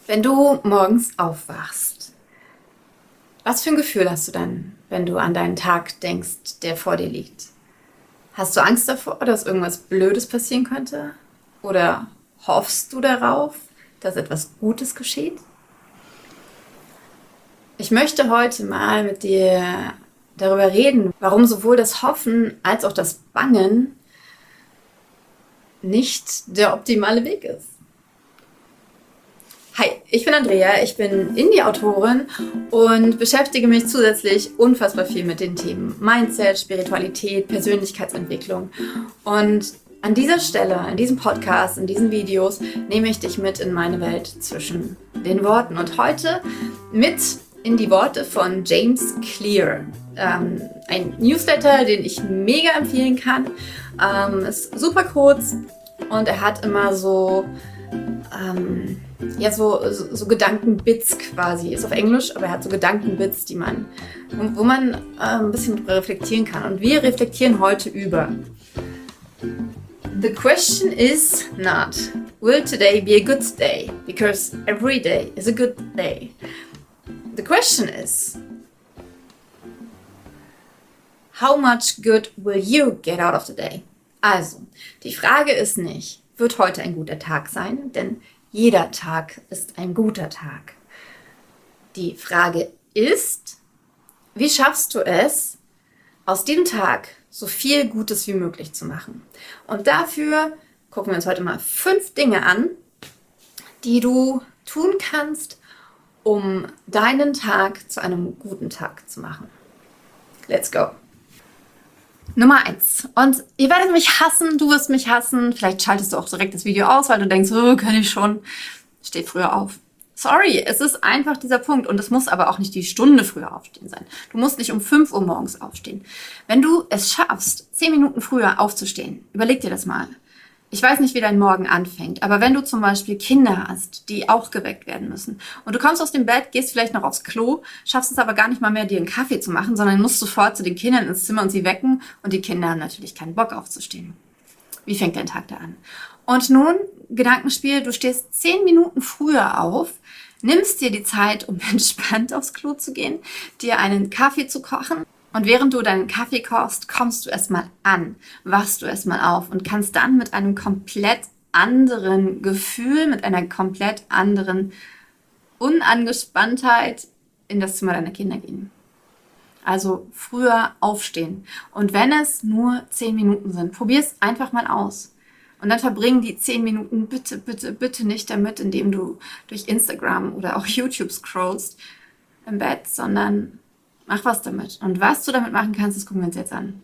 Wenn du morgens aufwachst, was für ein Gefühl hast du dann, wenn du an deinen Tag denkst, der vor dir liegt? Hast du Angst davor, dass irgendwas Blödes passieren könnte? Oder hoffst du darauf, dass etwas Gutes geschieht? Ich möchte heute mal mit dir darüber reden, warum sowohl das Hoffen als auch das Bangen nicht der optimale Weg ist. Hi, ich bin Andrea, ich bin Indie-Autorin und beschäftige mich zusätzlich unfassbar viel mit den Themen Mindset, Spiritualität, Persönlichkeitsentwicklung. Und an dieser Stelle, in diesem Podcast, in diesen Videos, nehme ich dich mit in meine Welt zwischen den Worten. Und heute mit in die Worte von James Clear. Ein Newsletter, den ich mega empfehlen kann. Ist super kurz und er hat immer so Gedankenbits quasi. Ist auf Englisch, aber er hat so Gedankenbits, wo man ein bisschen drüber reflektieren kann. Und wir reflektieren heute über: The question is not, will today be a good day? Because every day is a good day. The question is, how much good will you get out of the day? Also, die Frage ist nicht, wird heute ein guter Tag sein? Denn jeder Tag ist ein guter Tag. Die Frage ist, wie schaffst du es, aus dem Tag so viel Gutes wie möglich zu machen? Und dafür gucken wir uns heute mal 5 Dinge an, die du tun kannst, um deinen Tag zu einem guten Tag zu machen. Let's go! Nummer 1. Und ihr werdet mich hassen, du wirst mich hassen. Vielleicht schaltest du auch direkt das Video aus, weil du denkst, oh, kann ich schon. Steh früher auf. Sorry, es ist einfach dieser Punkt. Und es muss aber auch nicht die Stunde früher aufstehen sein. Du musst nicht um 5 Uhr morgens aufstehen. Wenn du es schaffst, 10 Minuten früher aufzustehen, überleg dir das mal. Ich weiß nicht, wie dein Morgen anfängt, aber wenn du zum Beispiel Kinder hast, die auch geweckt werden müssen und du kommst aus dem Bett, gehst vielleicht noch aufs Klo, schaffst es aber gar nicht mal mehr, dir einen Kaffee zu machen, sondern musst sofort zu den Kindern ins Zimmer und sie wecken und die Kinder haben natürlich keinen Bock aufzustehen. Wie fängt dein Tag da an? Und nun, Gedankenspiel, du stehst 10 Minuten früher auf, nimmst dir die Zeit, um entspannt aufs Klo zu gehen, dir einen Kaffee zu kochen. Und während du deinen Kaffee kochst, kommst du erstmal an, wachst du erstmal auf und kannst dann mit einem komplett anderen Gefühl, mit einer komplett anderen Unangespanntheit in das Zimmer deiner Kinder gehen. Also früher aufstehen. Und wenn es nur 10 Minuten sind, probier es einfach mal aus. Und dann verbring die 10 Minuten bitte, bitte, bitte nicht damit, indem du durch Instagram oder auch YouTube scrollst im Bett, sondern mach was damit. Und was du damit machen kannst, das gucken wir uns jetzt an.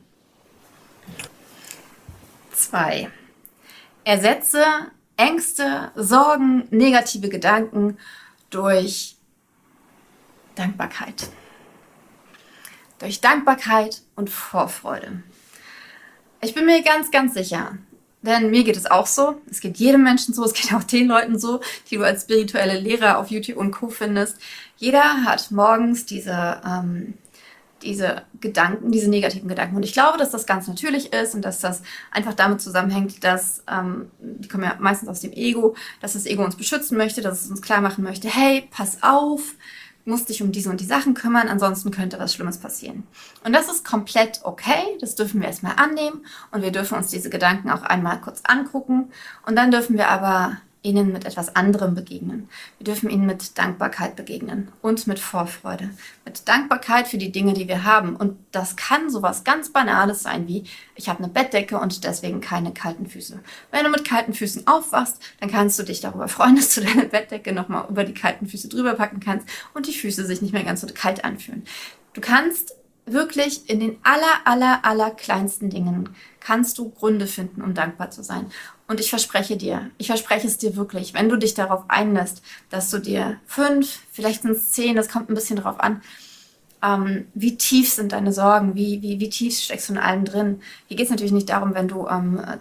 2. Ersetze Ängste, Sorgen, negative Gedanken durch Dankbarkeit. Durch Dankbarkeit und Vorfreude. Ich bin mir ganz, ganz sicher, denn mir geht es auch so. Es geht jedem Menschen so, es geht auch den Leuten so, die du als spirituelle Lehrer auf YouTube und Co. findest. Jeder hat morgens diese Gedanken, diese negativen Gedanken. Und ich glaube, dass das ganz natürlich ist und dass das einfach damit zusammenhängt, dass, die kommen ja meistens aus dem Ego, dass das Ego uns beschützen möchte, dass es uns klar machen möchte, hey, pass auf, musst dich um diese und die Sachen kümmern, ansonsten könnte was Schlimmes passieren. Und das ist komplett okay, das dürfen wir erstmal annehmen und wir dürfen uns diese Gedanken auch einmal kurz angucken und dann dürfen wir aber ihnen mit etwas anderem begegnen. Wir dürfen ihnen mit Dankbarkeit begegnen und mit Vorfreude. Mit Dankbarkeit für die Dinge, die wir haben. Und das kann sowas ganz Banales sein wie, ich habe eine Bettdecke und deswegen keine kalten Füße. Wenn du mit kalten Füßen aufwachst, dann kannst du dich darüber freuen, dass du deine Bettdecke nochmal über die kalten Füße drüber packen kannst und die Füße sich nicht mehr ganz so kalt anfühlen. Du kannst wirklich in den aller kleinsten Dingen kannst du Gründe finden, um dankbar zu sein. Und ich verspreche es dir wirklich, wenn du dich darauf einlässt, dass du dir 5, vielleicht sind es 10, das kommt ein bisschen drauf an, wie tief sind deine Sorgen, wie tief steckst du in allem drin. Hier geht es natürlich nicht darum, wenn du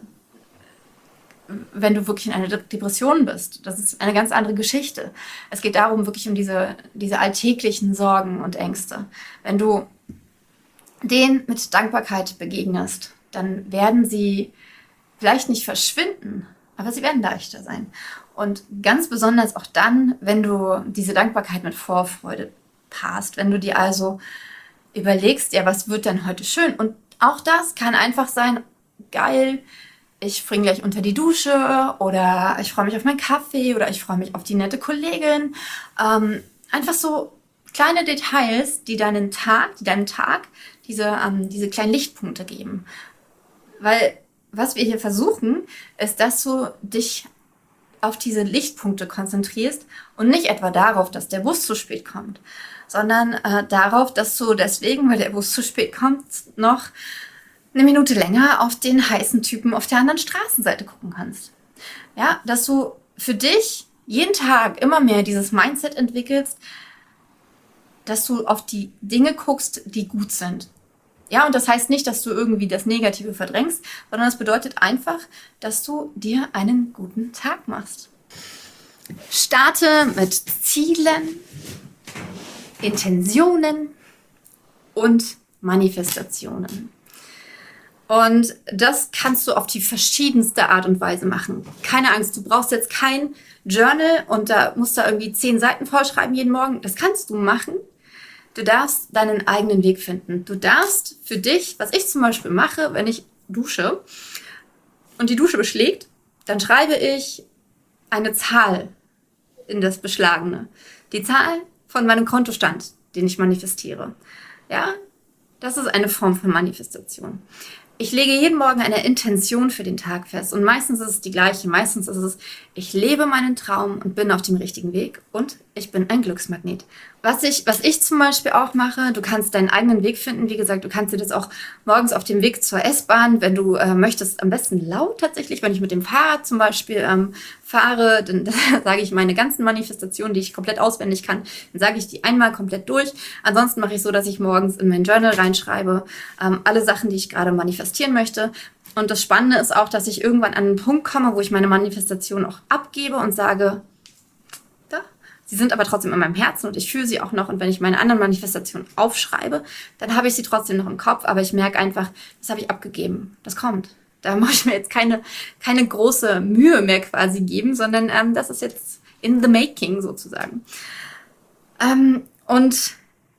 wirklich in einer Depression bist. Das ist eine ganz andere Geschichte. Es geht darum, wirklich um diese alltäglichen Sorgen und Ängste. Wenn du denen mit Dankbarkeit begegnest, dann werden sie vielleicht nicht verschwinden, aber sie werden leichter sein. Und ganz besonders auch dann, wenn du diese Dankbarkeit mit Vorfreude paarst, wenn du dir also überlegst, ja, was wird denn heute schön? Und auch das kann einfach sein, geil, ich springe gleich unter die Dusche oder ich freue mich auf meinen Kaffee oder ich freue mich auf die nette Kollegin. Einfach so kleine Details, die deinem Tag diese kleinen Lichtpunkte geben. Weil was wir hier versuchen, ist, dass du dich auf diese Lichtpunkte konzentrierst und nicht etwa darauf, dass der Bus zu spät kommt, sondern darauf, dass du deswegen, weil der Bus zu spät kommt, noch eine Minute länger auf den heißen Typen auf der anderen Straßenseite gucken kannst. Ja, dass du für dich jeden Tag immer mehr dieses Mindset entwickelst, dass du auf die Dinge guckst, die gut sind. Ja, und das heißt nicht, dass du irgendwie das Negative verdrängst, sondern das bedeutet einfach, dass du dir einen guten Tag machst. Starte mit Zielen, Intentionen und Manifestationen. Und das kannst du auf die verschiedenste Art und Weise machen. Keine Angst, du brauchst jetzt kein Journal und da musst du irgendwie 10 Seiten vollschreiben jeden Morgen. Das kannst du machen. Du darfst deinen eigenen Weg finden. Du darfst für dich, was ich zum Beispiel mache, wenn ich dusche und die Dusche beschlägt, dann schreibe ich eine Zahl in das Beschlagene. Die Zahl von meinem Kontostand, den ich manifestiere. Ja, das ist eine Form von Manifestation. Ich lege jeden Morgen eine Intention für den Tag fest und meistens ist es die gleiche. Meistens ist es, ich lebe meinen Traum und bin auf dem richtigen Weg und ich bin ein Glücksmagnet. Was ich zum Beispiel auch mache, du kannst deinen eigenen Weg finden. Wie gesagt, du kannst dir das auch morgens auf dem Weg zur S-Bahn, wenn du möchtest, am besten laut tatsächlich. Wenn ich mit dem Fahrrad zum Beispiel fahre, dann sage ich meine ganzen Manifestationen, die ich komplett auswendig kann, dann sage ich die einmal komplett durch. Ansonsten mache ich so, dass ich morgens in mein Journal reinschreibe, alle Sachen, die ich gerade manifestieren möchte. Und das Spannende ist auch, dass ich irgendwann an einen Punkt komme, wo ich meine Manifestation auch abgebe und sage, sie sind aber trotzdem in meinem Herzen und ich fühle sie auch noch. Und wenn ich meine anderen Manifestationen aufschreibe, dann habe ich sie trotzdem noch im Kopf. Aber ich merke einfach, das habe ich abgegeben. Das kommt. Da muss ich mir jetzt keine große Mühe mehr quasi geben, sondern das ist jetzt in the making sozusagen. Und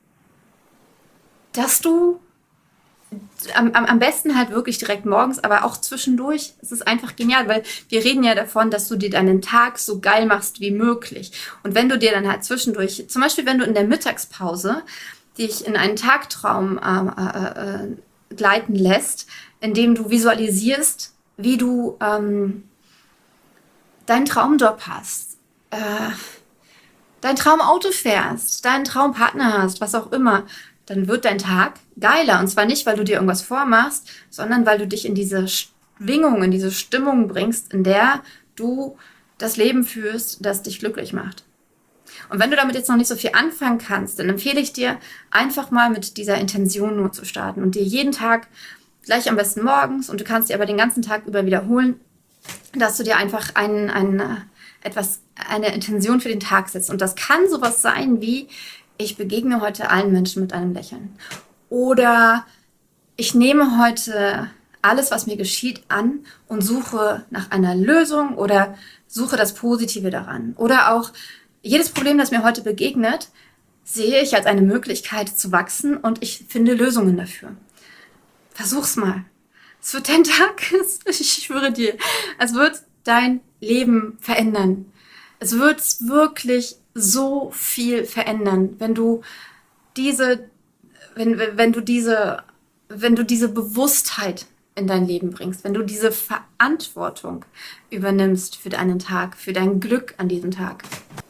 dass du am besten halt wirklich direkt morgens, aber auch zwischendurch. Es ist einfach genial, weil wir reden ja davon, dass du dir deinen Tag so geil machst wie möglich. Und wenn du dir dann halt zwischendurch, zum Beispiel wenn du in der Mittagspause dich in einen Tagtraum gleiten lässt, indem du visualisierst, wie du deinen Traumjob hast, dein Traumauto fährst, deinen Traumpartner hast, was auch immer, dann wird dein Tag geiler. Und zwar nicht, weil du dir irgendwas vormachst, sondern weil du dich in diese Schwingung, in diese Stimmung bringst, in der du das Leben führst, das dich glücklich macht. Und wenn du damit jetzt noch nicht so viel anfangen kannst, dann empfehle ich dir, einfach mal mit dieser Intention nur zu starten und dir jeden Tag, gleich am besten morgens, und du kannst dir aber den ganzen Tag über wiederholen, dass du dir einfach eine Intention für den Tag setzt. Und das kann sowas sein wie, ich begegne heute allen Menschen mit einem Lächeln. Oder ich nehme heute alles, was mir geschieht, an und suche nach einer Lösung oder suche das Positive daran. Oder auch jedes Problem, das mir heute begegnet, sehe ich als eine Möglichkeit zu wachsen und ich finde Lösungen dafür. Versuch's mal. Es wird dein Tag, ich schwöre dir, es wird dein Leben verändern. Es wird wirklich so viel verändern, wenn du diese Bewusstheit in dein Leben bringst, wenn du diese Verantwortung übernimmst für deinen Tag, für dein Glück an diesem Tag.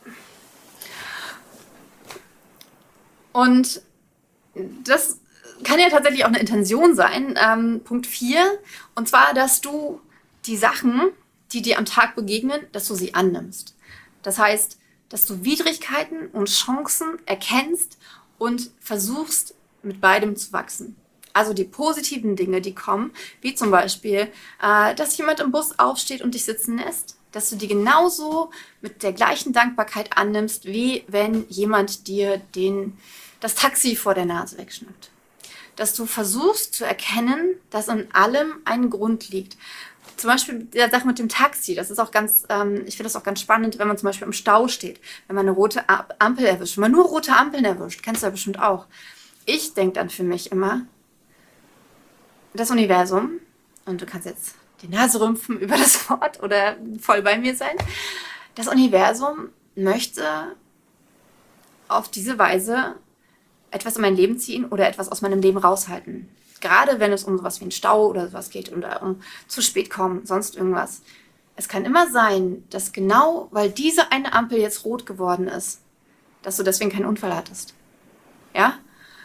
Und das kann ja tatsächlich auch eine Intention sein. Punkt 4, und zwar, dass du die Sachen, die dir am Tag begegnen, dass du sie annimmst. Das heißt, dass du Widrigkeiten und Chancen erkennst und versuchst, mit beidem zu wachsen. Also die positiven Dinge, die kommen, wie zum Beispiel, dass jemand im Bus aufsteht und dich sitzen lässt, dass du die genauso mit der gleichen Dankbarkeit annimmst, wie wenn jemand dir das Taxi vor der Nase wegschnappt. Dass du versuchst zu erkennen, dass in allem ein Grund liegt. Zum Beispiel der Sache mit dem Taxi, das ist auch ganz, ich finde das auch ganz spannend, wenn man zum Beispiel im Stau steht, wenn man eine rote Ampel erwischt, wenn man nur rote Ampeln erwischt, kennst du ja bestimmt auch. Ich denke dann für mich immer, das Universum, und du kannst jetzt die Nase rümpfen über das Wort oder voll bei mir sein, das Universum möchte auf diese Weise etwas in mein Leben ziehen oder etwas aus meinem Leben raushalten. Gerade wenn es um sowas wie einen Stau oder sowas geht oder um zu spät kommen, sonst irgendwas. Es kann immer sein, dass genau, weil diese eine Ampel jetzt rot geworden ist, dass du deswegen keinen Unfall hattest. Ja?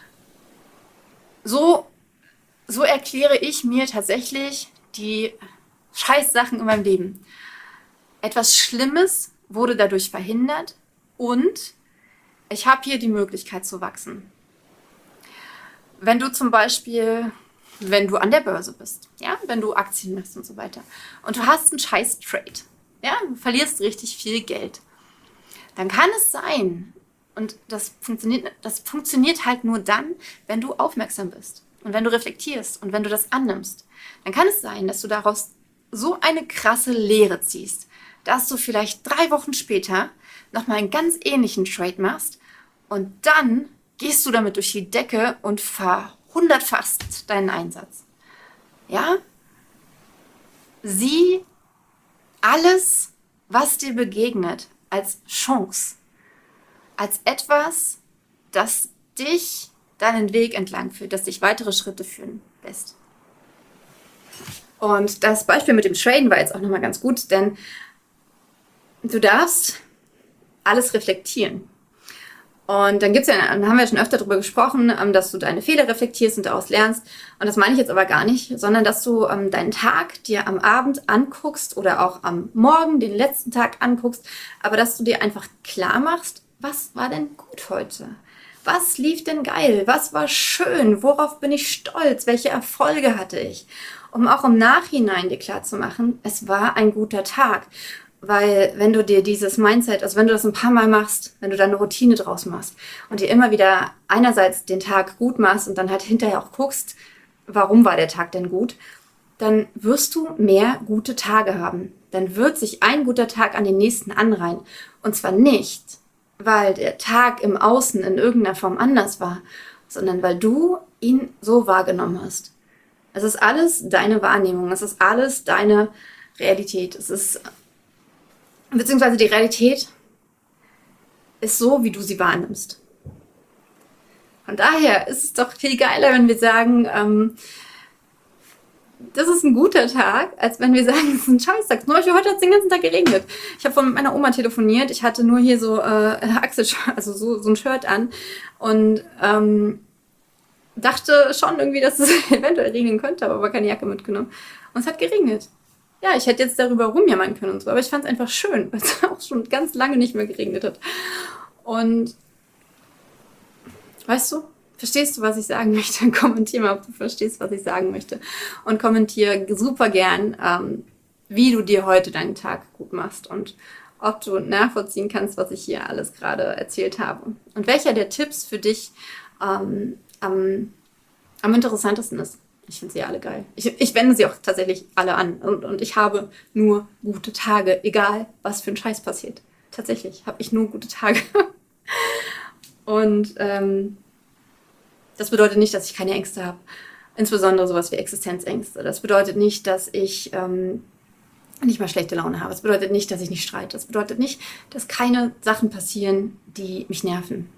So, so erkläre ich mir tatsächlich die Scheißsachen in meinem Leben. Etwas Schlimmes wurde dadurch verhindert und ich habe hier die Möglichkeit zu wachsen. Wenn du zum Beispiel, wenn du an der Börse bist, ja, wenn du Aktien machst und so weiter und du hast einen scheiß Trade, ja, du verlierst richtig viel Geld, dann kann es sein, und das funktioniert halt nur dann, wenn du aufmerksam bist und wenn du reflektierst und wenn du das annimmst, dann kann es sein, dass du daraus so eine krasse Lehre ziehst, dass du vielleicht 3 Wochen später nochmal einen ganz ähnlichen Trade machst und dann gehst du damit durch die Decke und verhundertfachst deinen Einsatz. Ja? Sieh alles, was dir begegnet, als Chance. Als etwas, das dich deinen Weg entlang führt, das dich weitere Schritte führen lässt. Und das Beispiel mit dem Traden war jetzt auch nochmal ganz gut, denn du darfst alles reflektieren. Und dann haben wir schon öfter darüber gesprochen, dass du deine Fehler reflektierst und daraus lernst. Und das meine ich jetzt aber gar nicht, sondern dass du deinen Tag dir am Abend anguckst oder auch am Morgen den letzten Tag anguckst, aber dass du dir einfach klar machst, was war denn gut heute? Was lief denn geil? Was war schön? Worauf bin ich stolz? Welche Erfolge hatte ich? Um auch im Nachhinein dir klar zu machen, es war ein guter Tag. Weil wenn du dir dieses Mindset, also wenn du das ein paar Mal machst, wenn du da eine Routine draus machst und dir immer wieder einerseits den Tag gut machst und dann halt hinterher auch guckst, warum war der Tag denn gut, dann wirst du mehr gute Tage haben. Dann wird sich ein guter Tag an den nächsten anreihen. Und zwar nicht, weil der Tag im Außen in irgendeiner Form anders war, sondern weil du ihn so wahrgenommen hast. Es ist alles deine Wahrnehmung, es ist alles deine Realität, beziehungsweise die Realität ist so, wie du sie wahrnimmst. Von daher ist es doch viel geiler, wenn wir sagen, das ist ein guter Tag, als wenn wir sagen, es ist ein Scheißtag. Zum Beispiel heute hat es den ganzen Tag geregnet. Ich habe vorhin mit meiner Oma telefoniert. Ich hatte nur hier so also so ein Shirt an und dachte schon irgendwie, dass es eventuell regnen könnte, aber keine Jacke mitgenommen. Und es hat geregnet. Ja, ich hätte jetzt darüber rumjammern können und so, aber ich fand es einfach schön, weil es auch schon ganz lange nicht mehr geregnet hat. Und weißt du, verstehst du, was ich sagen möchte? Kommentier mal, ob du verstehst, was ich sagen möchte. Und kommentier super gern, wie du dir heute deinen Tag gut machst und ob du nachvollziehen kannst, was ich hier alles gerade erzählt habe. Und welcher der Tipps für dich am interessantesten ist. Ich finde sie alle geil. Ich wende sie auch tatsächlich alle an. Und ich habe nur gute Tage, egal was für ein Scheiß passiert. Tatsächlich habe ich nur gute Tage. Und das bedeutet nicht, dass ich keine Ängste habe. Insbesondere sowas wie Existenzängste. Das bedeutet nicht, dass ich nicht mal schlechte Laune habe. Das bedeutet nicht, dass ich nicht streite. Das bedeutet nicht, dass keine Sachen passieren, die mich nerven.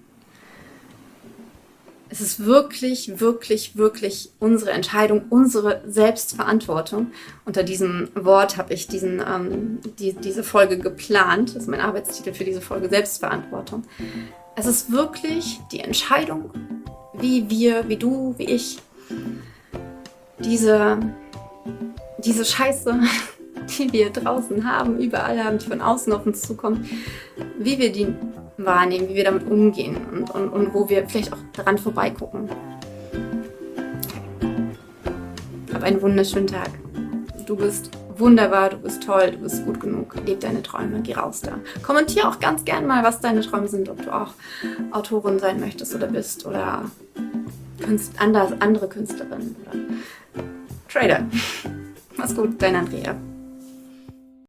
Es ist wirklich, wirklich, wirklich unsere Entscheidung, unsere Selbstverantwortung. Unter diesem Wort habe ich diese Folge geplant. Das ist mein Arbeitstitel für diese Folge, Selbstverantwortung. Es ist wirklich die Entscheidung, wie wir, wie du, wie ich, diese Scheiße, die wir draußen haben, überall haben, die von außen auf uns zukommt, wie wir die wahrnehmen, wie wir damit umgehen und wo wir vielleicht auch daran vorbeigucken. Hab einen wunderschönen Tag. Du bist wunderbar, du bist toll, du bist gut genug. Leb deine Träume, geh raus da. Kommentier auch ganz gern mal, was deine Träume sind, ob du auch Autorin sein möchtest oder bist oder andere Künstlerin oder Trader. Mach's gut, dein Andrea.